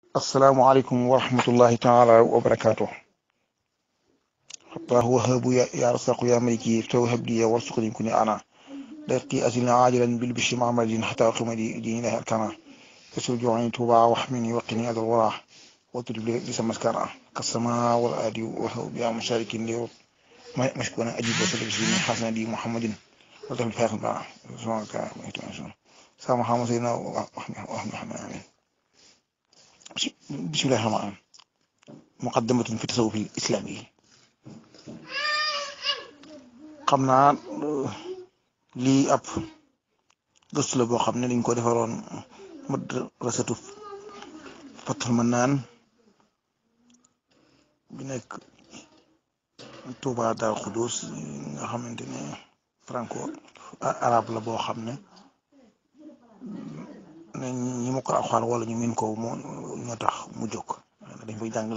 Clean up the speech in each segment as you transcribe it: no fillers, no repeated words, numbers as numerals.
asalaamualeykum wa rahmatullahi taala wa barakaatu. xattaahu wahabu ya rasaqu ya maliki tawhab li warsuqni kuni ana daqi asilna ajilan bil bishri mamadin xata qimadi dinilahi arkana yasul joani tuba waxmini waqini adal wara watrib li sa maskana kasama wal adi wahab ya musharikin li mashkuna ajib wa sallam bismi xasana di muhammadin wa tafil faaxil bana subhanaka sa muhammad sayyidina wa amin. bismillahi rahmaan muqaddamatun fi tasawuf al islami. xam naa lii ab gëstu la boo xam ne dañ ko defaroon madrasatu Fathul Manaan bi nekk Touba Darou Khoudoss nga xamante ne franco arabe la boo xam ne ñi ma ko alxuraan wala ñu min ko ñoo tax mu jóg dañ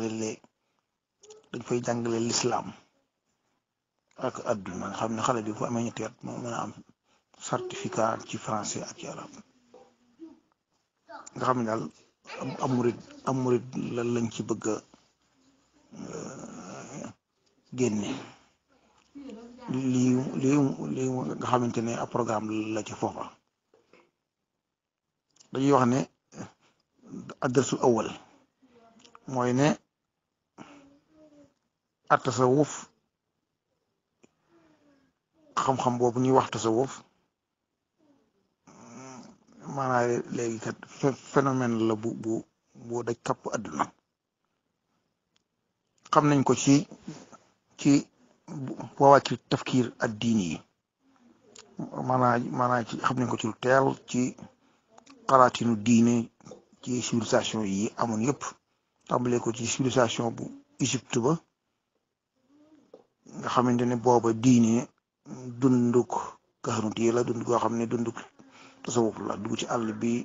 fay jàngale lislaam ak adduna nga xam ne xale bi fu amee ñetti at moo mën a am certificat ci français ak ci arab nga xam ne daal am murid la lañ ci bëgg a génne lii nga xamante ne ab programme la ci foofa dañuy wax ne addarsul awal mooy ne at tasawuf xam-xam boobu ñuy wax tasawuf maanaam léegi kat phénomène la bu daj kapp àdduna xam nañ ko ci waawaa ci tafkiir ak diini yi maanaam ci xam nañ ko ci lu teel ci xalaatinu diine ci civilisation yi amoon yëpp tàmbalee ko ci civilisation bu Égypte ba nga xamante ne booba diine dunduk kaxanut yi la dund goo xam ne dunduk tasawuf la dugg ci àll bi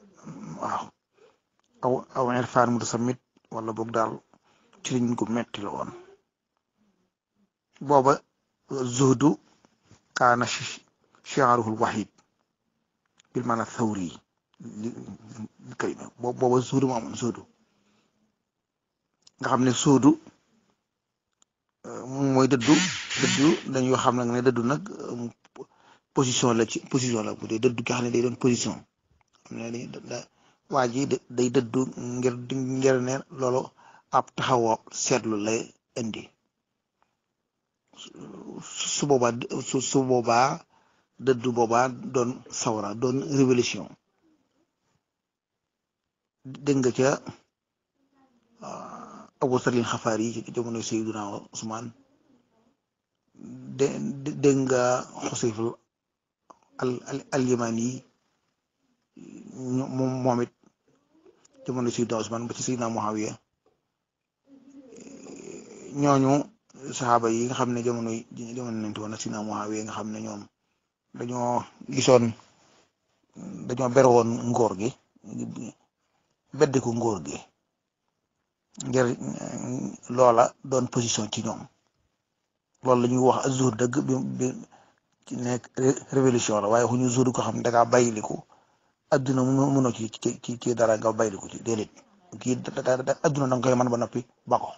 waaw aw irfaan mutasammit wala boog daal ci liñ ko metti la woon booba zuhdu kaana shi'aruhul wahid bil maana thawri kalima booba zuhdu moo amoon zuhdu nga xam ne zuhdu mooy dëddu dañuy xam nag ne dëddu nag position la bu dee dëddu nga xam ne day doon position xam ne waa ji day dëddu ngir ne loolu ab taxawoo seetlu lay indi su boobaa dëddu boobaa doon sawra doon révolution dégg nga ca Abu Saril Xafaari yi ci jamono Seydina Usmaan dégg nga Xusayf al Yamani yi moom it jamono Seydina Usmaan ba ci Seydina Muawiya ñooñu saxaaba yi nga xam ne jamono nañ woon na Seydina Muawiya nga xam ne ñoom dañoo ber woon ngóor gi beddi ko ngóor gi ngir loola doon position ci ñoom loolu la ñuy wax azur dëgg bi ci nekk révolution la waaye xuñu zuur ko xam ne dangaa bàyyiliku adduna mënoo ci dara nga bàyyiliku ci déedéet kii adduna danga koy mën ba noppi ba ko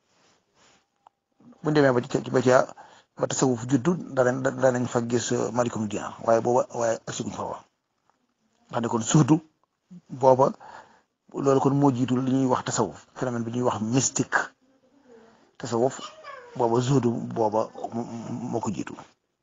buñu demee ba tasawuf juddu danañ fa gis malikum dinar waaye asiguñ fa wax ndax ne kon surdu booba loolu kon moo jiitu li ñuy wax tasawuf phénomène bi ñuy wax mystique tasawuf booba zuhdu booba moo ko jiitu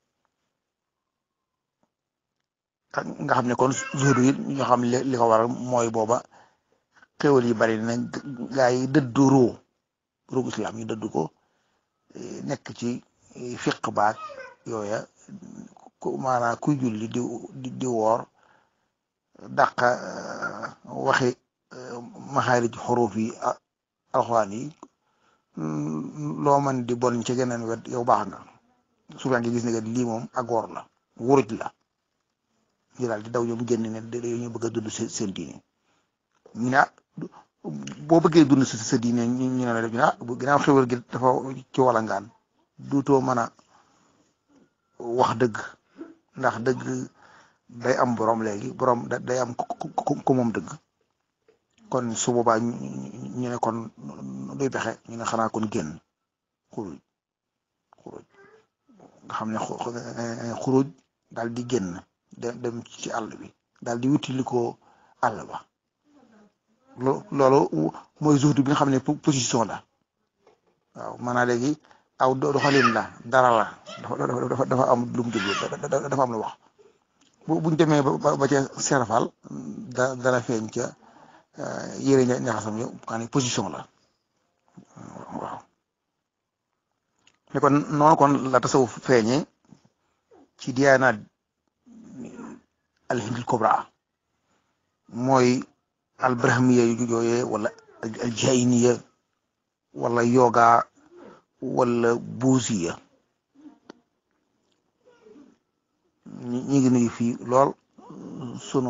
nga xam ne kon zuhdu yi ñoo xam li ko waral mooy booba xéwal yi bari na gaa yi dëddu ruu islam yi dëddu ko nekk ci fiq baak yooya maanaam kuy julli di woor dàqa waxi maxaarij xuruf yi alxuraan yi loo man di bon ci geneen wet yow baax nga souvent ngi gis ne lii moom ak wor la wuruj la ñu daal di daw ñoom génn ne dañoo bëgg a dund seen diine ñu ne boo bëggee dund sa diine ñu ne la ñu ginnaaw xéwal gi dafa ci walangaan duutoo mën a wax dëgg ndax dëgg day am borom léegi borom day am ko moom dëgg kon su boobaa ñu ne kon luy pexe ñu ne xanaa kon génn xuruj xuruj nga xam ne xuruj daal di génn dem ci àll bi daal di wutili ko àll ba loolu mooy zuhdu bi nga xam ne position la waaw maanaam léegi aw doxalin la dara la dafa am lu mu jublu dafa am lu wax buñ demee ba ca serafal dana feeñ ca yére ñaxasam yo xam ne position la waaw mais kon noonu kon la tasawuf feeñe ci diyaanaat al-hindil kubra mooy al-brahmiya yooyee wala al-jayniya wala yoga wala buusiya ñi ngi nuyu fii lool sunu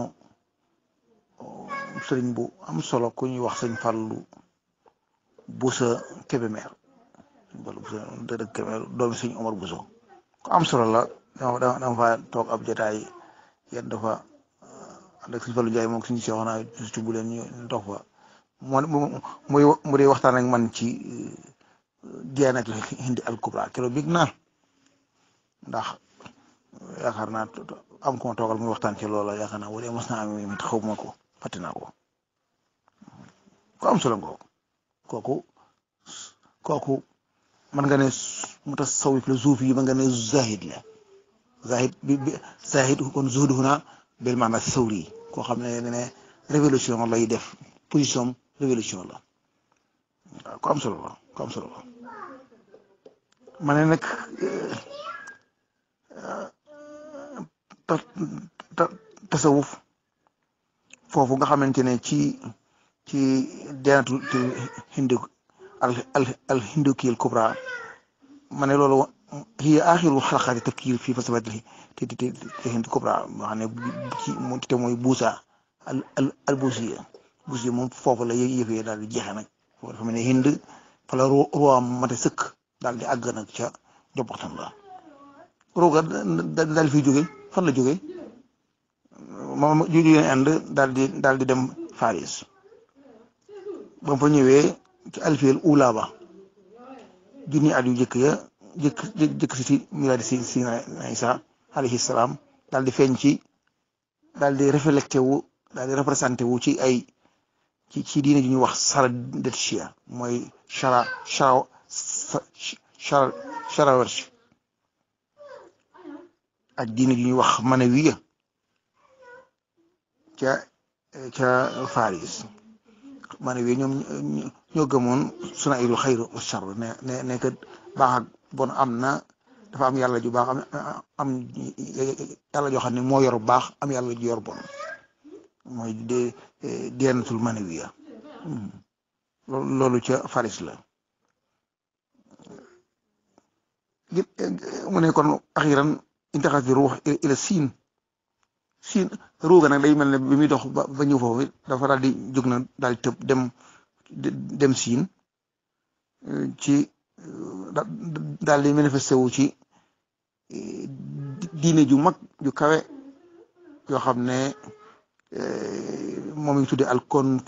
sëriñ bu am solo ku ñuy wax sëñ Fallu Busa Kébémer wala Busa dëgg Kébémer doomi sëñ Omar Buso ku am solo la dama fa toog ab jotaay yéen dafa ànd ak sëñ Fallu Njaay moom suñu seexoon naa ci bu leen ñu toog fa mu dee waxtaan ak man ci diyaanatul hindi al kubra keroog big naa ndax yaakaar naa am ko ma toogal muy waxtaan ci loola yaakaar naa wala mos naa am it xaw ma ko fàtte naa ko ku am solo kooku mën nga ne mutasawwif la suufi yi mën nga ne zahid la zahid kon zuhdu huna bil maana sawri koo xam ne révolution lay def position révolution la waaw ku am solo la ma ne nag tasawuf foofu nga xamante ne ci diyaanatul hindu al hindukiyal kubra ma ne loolu hiya axiru xalaqaati tafkiir fii falsafati te hindu kubra moo xam ne te mooy buusa al buusiya moom foofu la yëfee daal di jeexee nag foofu dafa mel ne hind fa la ruwaam mate sëkk daal di àgg nag ca joppaxtan la ruuga daal fi jóge fan la jóge moom jóge Inde daal di dem Faris ba mu fa ñëwee ci alfiyel ula ba junni at yu jëkk si milaadi si Isa alayhi salaam daal di feeñ ci daal di reflété wu daal di représenté wu ci ay ci diine ju ñuy wax Saradatiya mooy Sharawarsh ak diine ju ñuy wax Manawiya ca Faris Manawiya ñoom ñoo gëmoon sunaa'irul xayr wa shar ne que baax ak bon am na dafa am yàlla ju baax am yàlla joo xam ne moo yor baax am yàlla ju yor bon mooy diyaanatul Manawiya loolu ca Faris la mu ne kon axiran intaxas bi ruux ila siin ruuga nag day mel ne bi muy dox ba ñëw foofu dafa daal di jóg na daal di tëb dem siin ci daal di manifesté wu ci diine ju mag ju kawe yoo xam ne moom ñu tuddee al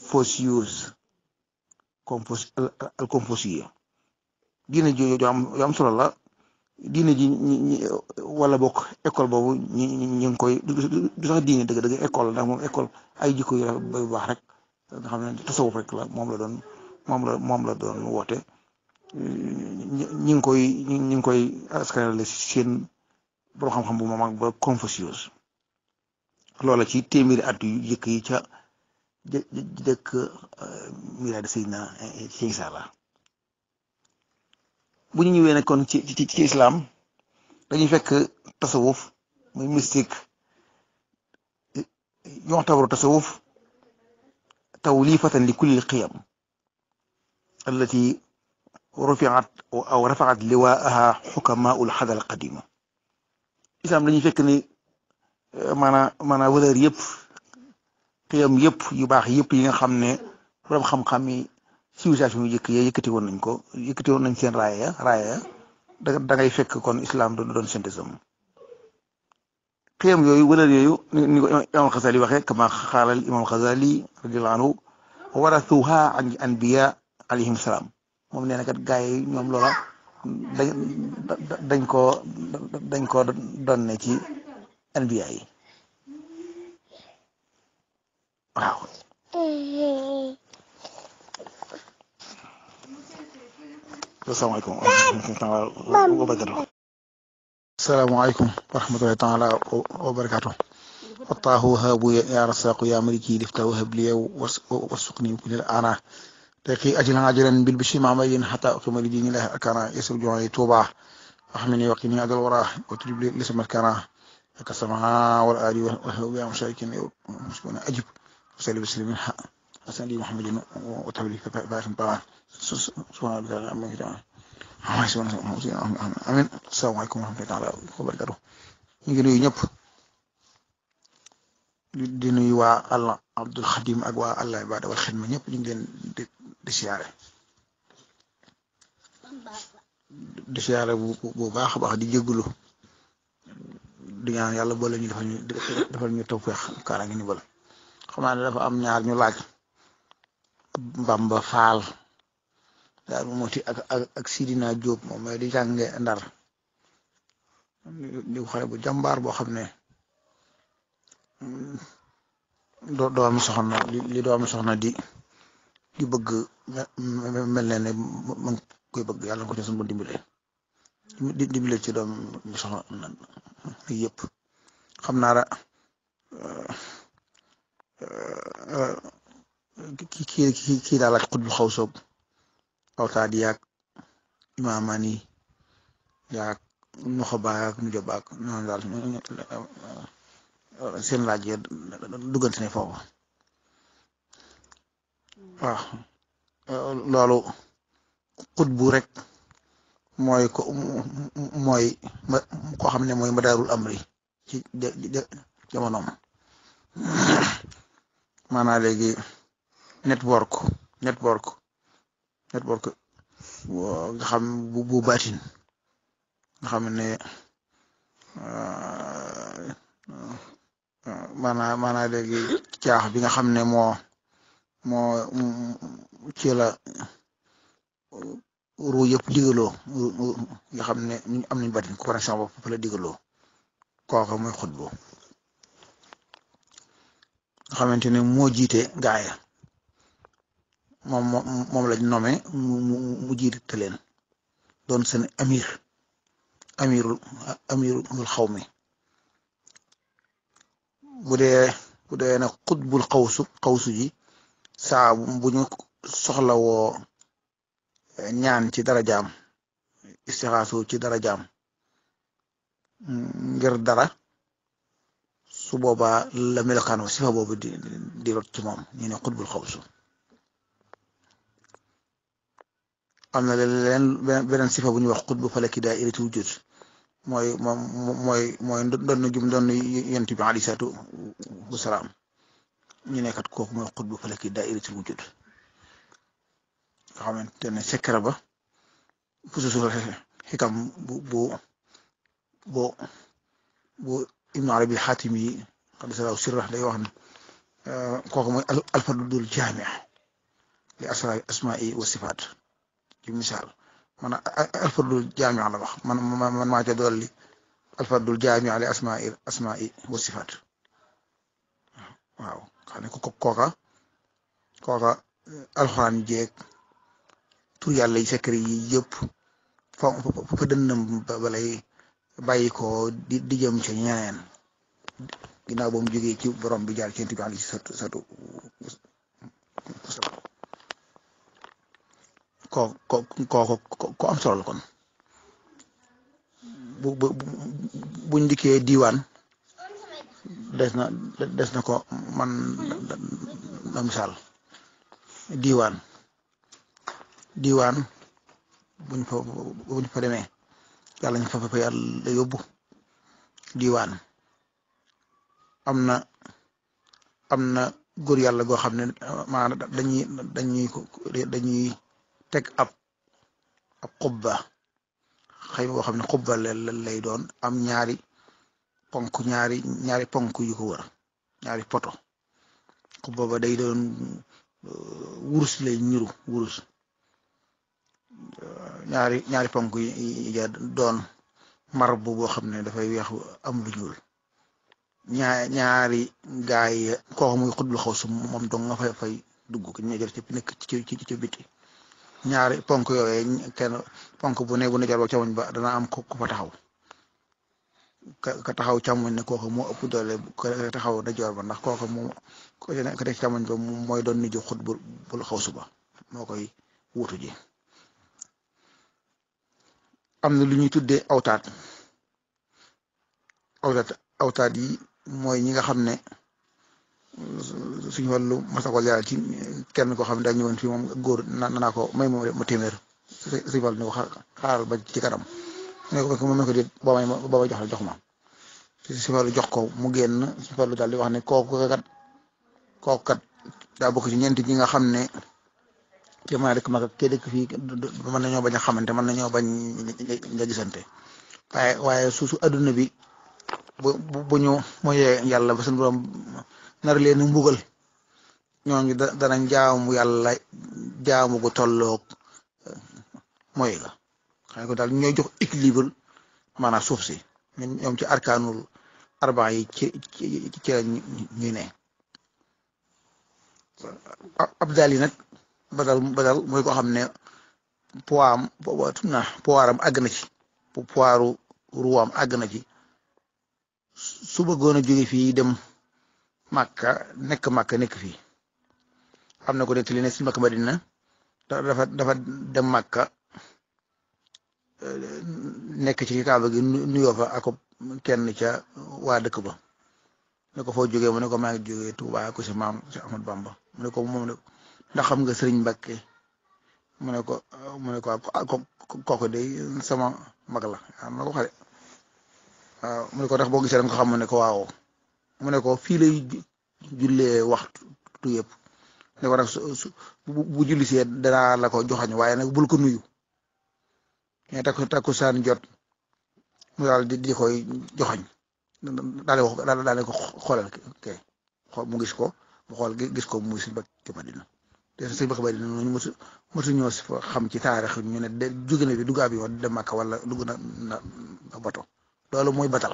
Confucius diine ju yoo am solo la diine ji wala bokk école boobu ñi ngi koy du sax diine dëgg école ndax moom école ay jikko yu baax rek nga xam ne tasawuf rek la moom la doon woote ñi ngi koy askanale seen borom xam-xam bu mag ba Confucius loola ci téeméeri at yu jëkk yi ca dëkk milaadi Seydina Isa la bu ñu ñëwee nag kon ci islam dañuy fekk tasawuf muy mystique yu'tabaru tasawuf tawlifatan li kulli qiyam allati rafa'at liwaaha xukamaa'ul xadara qadima islam dañuy fekk ni maanaam valeur yëpp qiyam yëpp yu baax yëpp yi nga xam ne borom xam-xam yi civilisation yu jëkk yi yëkkati woon nañ seen raaya da ngay fekk kon islam doon synthèse am xiyam yooyu valeur yooyu ni ko imam Xazali waxee kama xaalal imam Xazali radiyallahu anhu warathuha an anbiya alayhim salaam moom nee na kat gaa yi ñoom loola dañ dañ ko donne ci anbiya yi waaw. asalaamaaleykum wa rahmatulah. asalaamaaleykum wa rahmatullahi taala wa barakaatu. Fattaahu habu ya rasaqu ya maliki liftahu habliya wasukni kulil ana taqi ajlan ajlan bil bishri ma'malin hatta ukmal dini lah akana yasir ju'i tuba ahmini waqini adal wara wa tudib li lismat kana kasama wal ali wa hawa mushaikin musbuna ajib salli bislimin asali muhammadin wa tawli fa ba'an ta'ala subhanallahi amma ta'ala amin. Asalaamaaleykum wa rahmatullahi wa barakatuh. ñu ngi nuyu ñëpp di nuyu waa Allah Abdul Xadim ak waa Allah Ibada wal Xidma ñëpp ñu ngi leen di siyaare bu baax a baax di jégalu di ñaan yàlla boole ñu defal ñu tawfeex kaaraange ni bala xam naa ne dafa am ñaar ñu laaj Bamba Faal daal moo ti ak Sidina Diop moom mooy di jànge Ndar di xale bu jàmbaar boo xam ne doomi soxna li doomi soxna di bëgg mel ne mu ngi koy bëgg yàlla na ko ci sunu bu dimbale ci doomi soxna yëpp xam naa la kii daal laaj xutbu xaw soob awtaad yaag imaamaan yi yaag nuxaba yaag nujobaak noonu daal seen laaj yi duggante ne foofu waaw loolu xutbu rek mooy koo xam ne mooy madaarul amri ci jamonoom maanaam léegi network nga xam bu baatin nga xam ne maanaam léegi caax bi nga xam ne moo ci la ru yëpp digaloo nga xam ne ñu am nañ baatin ko par exemple fa la digaloo kooka mooy xutbu nga xamante ne moo jiite gaaya moom lañ nommé mu jiite leen doon seen amirul xawmi bu dee nag xutbul xawsu ji saa bu ñu soxlawoo ñaan ci darajaam istixaasu ci darajaam ngir dara su boobaa la melokaan wa sifa boobu di rot ci moom ñu ne xutbul xawsu am na leen beneen sifa bu ñuy wax xutbu falaki daa'irati wujud mooy doon yonent bi alayhi salaatu wasalaam ñu nekkat kooku mooy xutbu falaki daa'irati wujud nga xamante ne secret ba fususul xikam bu Ibnu Arabi Xaatimi yi xadisalaw sirra day wax ne kooku mooy alfardul jaami li asmaa'i wa sifaat ci misaal man alfardul jaami la wax man maa ca dolli alfardul jaami li asmaa'i wa sifaat waaw xam ne kooka alxuraan jeeg tur yàlla yi secret yi yëpp fa dënnam balay bàyyi ko di jëm ca ñeneen ginnaaw ba mu jógee ci borom bi jaar ci Yonent bi alayhi salaatu wasalaam ko am solo kon buñ dikkee diiwaan des na ko man na misaal diiwaan buñ fa demee yàlla ñu fa yàlla yóbbu diiwaan am na góor yàlla goo xam ne maanaam dañuy teg ab xubba xëy boo xam ne xubba lay doon am ñaari ponk yu ko wër ñaari poto xubba ba day doon wurus lay ñuru wurus ñaari ponk yi ja doon marbu boo xam ne dafay weex am lu ñuul ñaari gaay yi kooku muy xutbul xaw su moom dong nga fay dugg ki ñu jël ci nekk ci biti ñaari ponk yooyee kenn ponk bu ne bu ne jar ba camoñ ba dana am ko fa taxaw ka taxaw càmmoñ ne kooku moo ëpp doole ka taxaw dajoor ba ndax kooku moom ka nekk càmmoñ ba mooy doon niju xutbul xaw su ba moo koy wuutu ji am na lu ñuy tuddee awtaat yi mooy ñi nga xam ne suñu wàllu masakol yàlla ci kenn koo xam ne daa ñëwoon fii moom góor naa ko may ma téeméer suñu wàllu ne ko xaaral ba ci kanam ne ko moom ko déet boo may jox la jox ma suñu wàllu jox ko mu génn suñu wàllu daal di wax ne kooku kat daa bokk ci ñeenti ñi nga xam ne te maa dëkk mag kee dëkk fii mën nañoo bañ a xamante mën nañoo bañ nga gisante waaye su adduna bi bu ñu moyee yàlla ba seen borom nar leen mbugal ñooñu danañ jaamu yàlla jaamu gu tolloog mooy ga xam ko daal ñooy jox équilibre maanaam suuf si ñoom ci arkaanul arbaa yi ci la ñuy ne abdal yi nag badal mooy ko xam ne poids am àgg na ci poids ruwaam àgg na ci su bëggoon a jóge fii dem Màkka nekk fii am na ko nekk li ne si Makka Madina dafa dem Màkka nekk ci Kaaba gi nuyoo fa ak kenn ca waa dëkk ba ne ko foo jógee mu ne ko maa ngi jógee Tuubaa ko si maam si Ahmad Bamba mu ne ko moom ne ndax xam nga Sëriñ Mbàkke mu ne ko kooku de sama mag la am na ko xale waaw mu ne ko ndax boo gisee danga ko xam mu ne ko waaw mu ne ko fii lay jullee waxtu yëpp ne ko nag bu jullisee danaa la ko joxañ waaye nag bul ko nuyu mais takkusaan jot mu daal di koy joxañ daal ko xoolal kay mu gis ko mu xool gis ko muy Sëriñ Mbàkke Madina te Sëriñ Mbàkke Madina noonu mosu ñoo xam ci taarix ñu ne jóge na bi dugg ab yoon dem Makka wala dugg na bato loolu mooy batal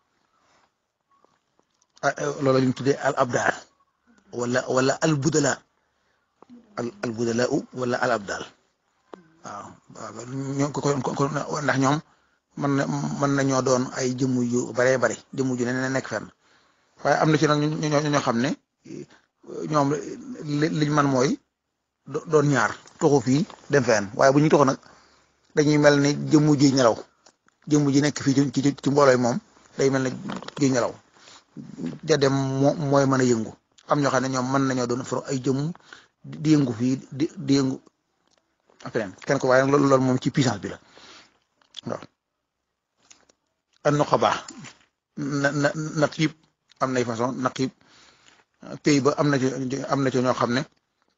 loolu la ñu tuddee al abdal wala al budala al budala wala al abdal waaw ñoo ko ndax ñoom mën nañoo doon ay jëmm yu baree bari jëmm ju ne nekk fenn waaye am na ci nag ñoo xam ne ñoom liñ man mooy doon ñaar toxu fii dem fenn waaye bu ñu toxu nag dañuy mel ni jëmm ji nelaw jëmm ji nekk fii ci mboolooy moom day mel ne ji nelaw ja dem mooy mën a yëngu am ñoo xam ne ñoom mën nañoo doon for ay jëmm di yëngu fii di yëngu après kenn ko waaye nag loolu moom ci puissance bi la waaw an nuqaba naqib am nay façon naqib pays ba am na ci ñoo xam ne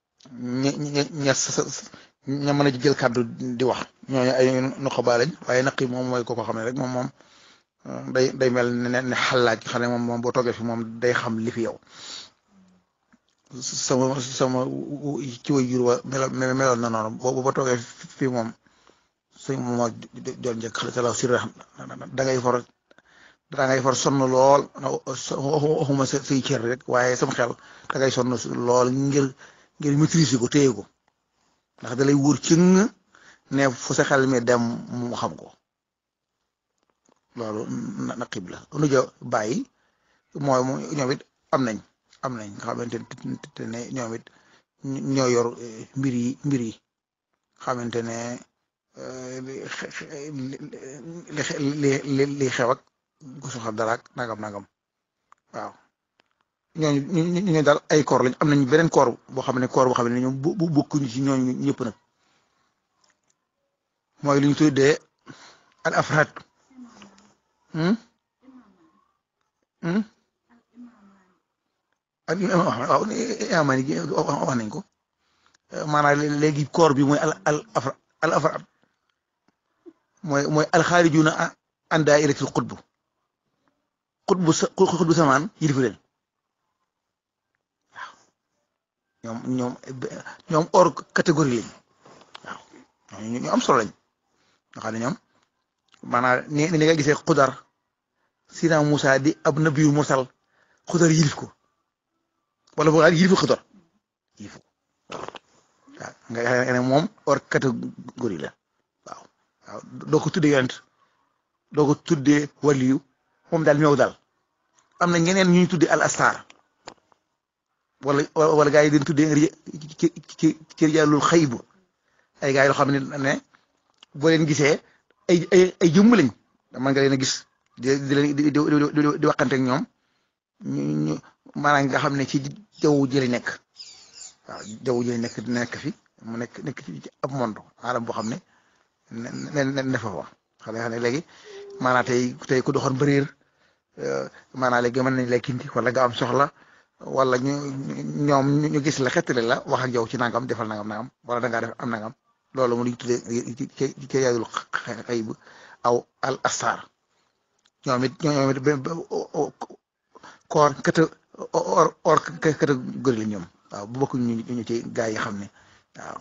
ña mën a jël kàddu di wax ñooñu ay nuqaba lañ waaye naqib moom mooy ko xam ne rek moom day mel ne xalaat xam ne moom boo toogee fi moom day xam li fi yow sama ci way jur wa meloon na noonu boo toogee fii moom suñ moo doon njëkk xale salaw sir da ngay for sonn lool waxuma say cër rek waaye sama xel da ngay sonn lool ngir maîtriser ko téye ko ndax da lay wóor cëng ne fu sa xel mi dem mu xam ko loolu naqib la nu jo bàyyi mooy ñoom it am nañ nga xamante ne ñoom it ñoo yor mbir yi xamante ne li xew ak ku soxal dara ak nangam waaw ñooñu daal ay koor lañ am nañ beneen koor boo xam ne ñoom bu bokkuñu ci ñooñu ñëpp nag mooy li ñu tuddee al afraad al imam waaw imaam gi wax nañ ko maanaam léegi koor bi mooy al afraad mooy alxaarijuna an daa'iratil xutbu samaan yilifu leen waaw ñoom hors catégorie lañ waaw ñu am solo lañ nga xam ne ñoom maanaam ni nga gisee xudar sina Moussa di ab nabiyu mursal xudar yilif ko wala boog yilif xudar yilif ko waaw nga xam ne moom hors catégorie la waaw doo ko tuddee yonent doo ko tuddee waliyu moom daal ñëw daal am na ñeneen ñu tuddee al astar wala gaa yi dañ tuddee ci rijaalul xaybu ay gaa yi yoo xam ne boo leen gisee ay jëmm lañ man nga leen a gis di waxante ak ñoom ñu maanaam nga xam ne ci jaww ji la nekk waaw jaww ji la nekk fi mu nekk ci ab monde alam boo xam ne ne fa wax xam ne léegi maanaam tey ku doxoon bëriir maanaam léegi mën nañ lay kinti wala nga am soxla wala ñoom ñu gis la xettali la wax ak yow ci nangam defal nangam wala da ngaa def am nangam loolu mu ngi tuddee ci yaayul xayb aw al astar ñoom it koor or catégorie la ñoom waaw bu bokk ñu ci gaa yi xam ne waaw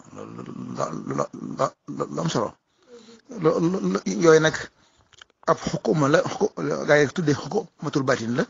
loolu am solo yooyu nag ab xukuma la gaa yi tuddee xukumatul batin la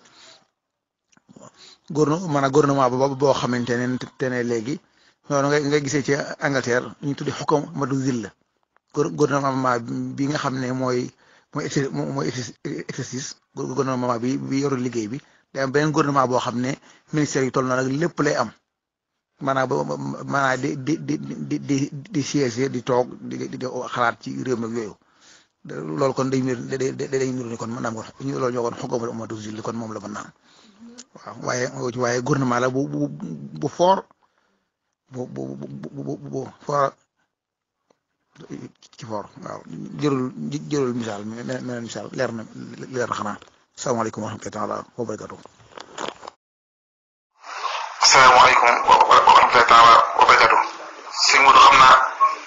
gouvernement boo xamante ne léegi noonu nga gisee ci Angleterre ñu tuddee xukumatu zilla gouvernement bi nga xam ne mooy exercice gouvernement bi yoru liggéey bi day am beneen gouvernement boo xam ne ministère yi toll na nag lépp lay am maanaam di siège di toog di xalaat ci réew mi ak yooyu loolu kon day nuru ni kon mën naam ko loolu ñoo kon xukumatu zilla kon moom la mën naam waaw waaye gouvernement la bu fort bu fort ci fort waaw jërul misaal meneen misaal leer na xanaa asalaamaaleykum wa rahmatullahi taala wa barakatuh asalaamaaleykum wa rahmatullahi taala wa barakatuh sëñ Modou xam naa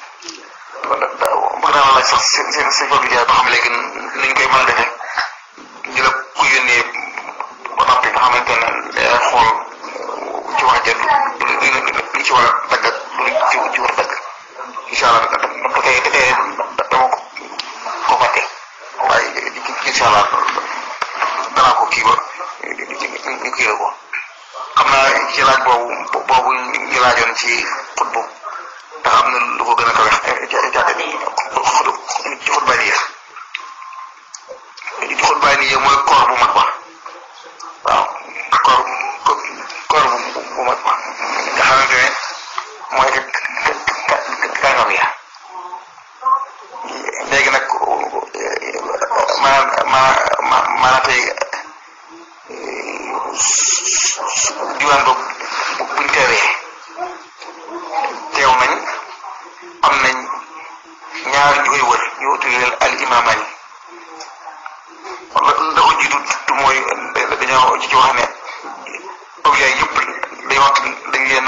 bëgg naa laaj sax seen Fadou Ndiaye ba xam léegi nuñ koy mën a defee ñu la ko yónnee ba noppi nga xamante ne day xool ci wax ja lu ci war a dagg ak lu ci war a dagg incha allah dama ko fàtte waaye incha allah danaa ko kii ba ñu kii la ko xam naa ci laaj boobu ñu laajoon ci xutbu ndax am na lu ko gën a kawe ci xutbaay nii mooy koor bu mag ba waaw koor bu mag ba nga xamante ne mooy kàngam ya léegi nag maanaam tey diwaan boobu buñ teew nañ am nañ ñaar ñu koy wër ñu tuddee al imaamani la ko jiitu mooy dañoo ci wax ne awliya yëpp dañ leen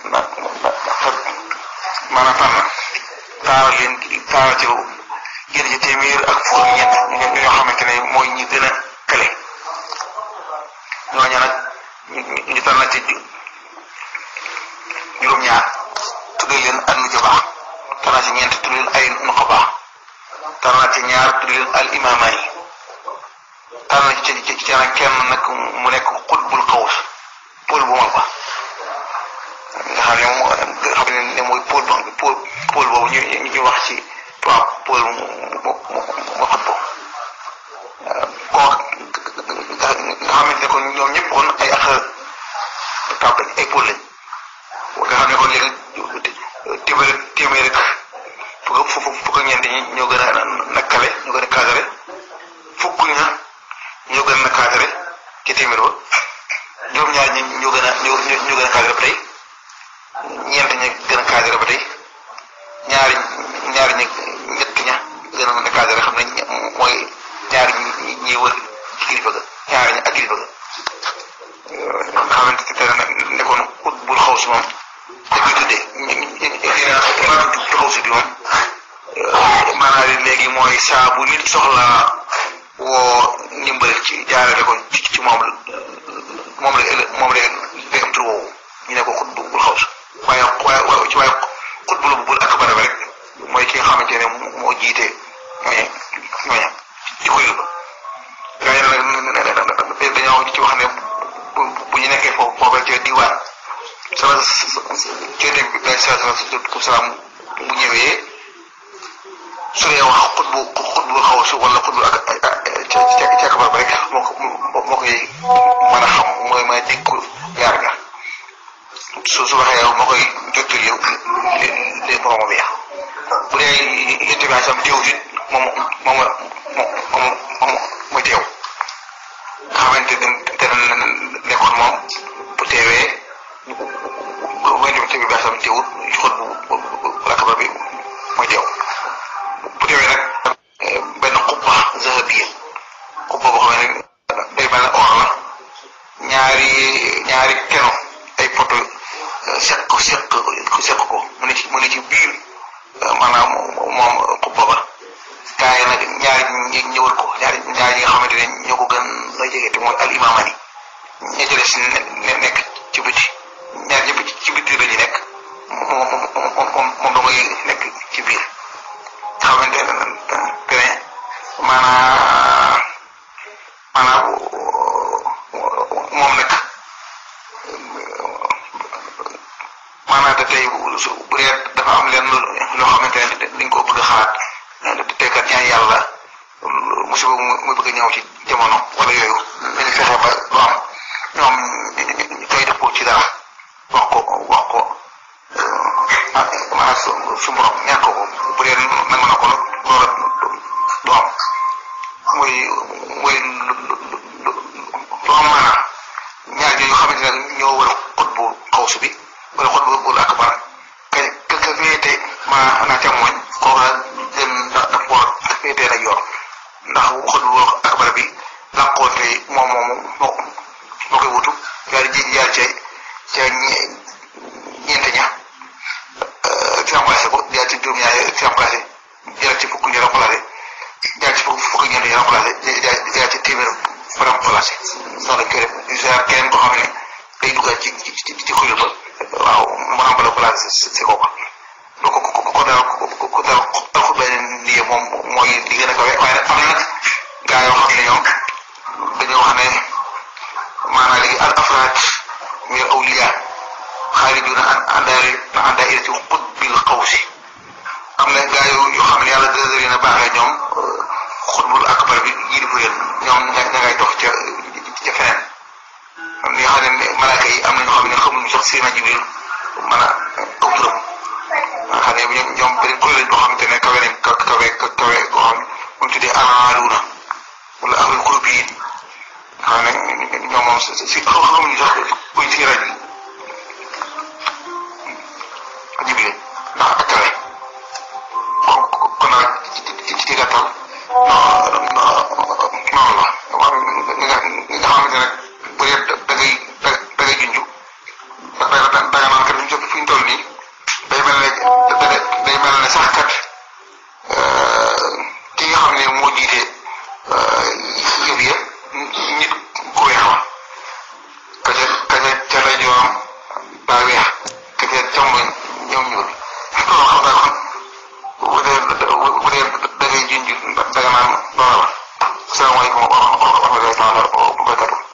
maanaam tànn taaral ci génn ci téeméer ak fukk ak ñeent ñoo xamante ne mooy ñi gën a kale ñooñu nag ñu tànn ci juróom-ñaar tuddee leen an nu jabaax tànn ci ñeent tuddee leen ay nuqaba tànn ci ñaar tuddee leen al imaamani tànn ci nag kenn nag mu nekk xutbul xaws pôle bu mag ba nga xam ne mooy pôle boobu ñu wax ci tubaab pôle mu xutbu kooku nga xamante ne kon ñoom ñëpp kon ay axar tab lañ ay pôle lañ nga xam ne kon léegi téeméer rek fukk ak ñeent ñi ñoo gën a nakkale ñoo gën a cadré fukk ña ñoo gën a cadré ci téeméer ba juróom-ñaar ñi ñoo gën a cadré ba tey ñeent ñi gën a cadré ba tey ñaari ñi ñett ña gën a cadré xam ne mooy ñaari ñi wër ci kilifa ga ñaari ñi ak kilifa ga nga xamante ne kon ut bul xaw si moom dañ koy tuddee xaw si bi moom maanaam léegi mooy saa bu nit soxla woo ndimbal ci jaarale ko ci moom la am tur woowu ñu ne ko xut bul xaw si waaye ci waaye xutbul bul akbar rek mooy ki nga xamante ne moo jiite ñooña ci kuréel ba. gaa yi nag dañoo ci wax ne bu ñu nekkee foofu ca diwaan salaam bu ñëwee su dee wax xutbu xaw si wala xutbu ak akbar ba rek moo koy mën a xam mooy mën a dégg yaar ga su waxee moo koy jottali yow li borom bi yàq bu dee integration teew it moom mooy teew nga xamante ne nekkoon moom bu teewee bu integration teewut xut bu akbar bi mooy teew bu teewee nag benn xubba zahabiya xubba boo xam ne day mel ne or la ñaari keno ay poto seq ko mu ne ci biir maanaam moom xubba ba gaa yi nag ñaari ñëwal ko ñaari ñi nga xamante ne ñoo ko gën a jege te mooy al imaamani ña jële si nekk ci biti ñaar ñëpp ci biti la ñu nekk moom da ngay nekk ci biir nga xamante ne maanaam moom nag maanaam da tey bu dee dafa am leen loo xamante ne dañ ko bëgg a xalaat te kat ñaan yàlla musiba muy bëgg a ñëw ci jamono wala yooyu dañu fexe ba lu am ñoom ñooy dëppoo ci dara wax ko maanaam su borom ñaan ko bu dee nangu na ko loola du am muy lu am maanaam ñaar ñooñu xamante ne ñoo war a xut bu xawsu bi wala xut bu akbar ka féete maanaam càmmoñ kooku la jëm dafa war a féetee nag yor ndax xut bu akbar bi làqoonte moo koy wutu daal di jaar ca ñeente ña remplacé ko jaar ci juróom-ñaari remplacé jaar ci fukk ñu remplacé jaar ci fukk ñeent ñu remplacé jaar ci téeméer ba remplacé noonu lañ koy def jaar keneen koo xam ne day duggaat ci kuréel ba waaw mu remplacé si kooku ko daal alxutba nii moom mooy li gën a kawe waaye nag am na nag gaa yoo xam ne ñoom dañoo wax ne maanaam léegi al afraad min al awliya xaarijuna an daa'irati xutbil xawsi am na gaa yoo xam ne yàlla dëgg leen a baaxee ñoom xutbul akbar bi yilifu leen ñoom ña ngay dox ca feneen am na yoo xam ne malaaka yi am na ñoo xam ne xamuñu sax Seydina Jibril mën a aw turam nga xam ne ñoom beneen kuréel boo xamante ne kawe nañ kawe boo xam ne mu tuddee alaaluuna wala ahlul qurbiyin xam ne ñoom moom si xamuñu sax buy si rajo Jibril ndax ak kawe kon nag ci gàttal noonu la nga xamante ne bu dee da ngay junj da nga naan kat fi ñu toll nii day mel ne sax kat ki nga xam ne moo jiite yëf ya nit ku weex la ka ca la joom daa weex ka ca càmmoñ ñoom ñuul loolu xam naa kon bu dee da ngay junj da nga naan loola la. Asalaamaaleykum wa rahmatullaahi wa barakaatuh.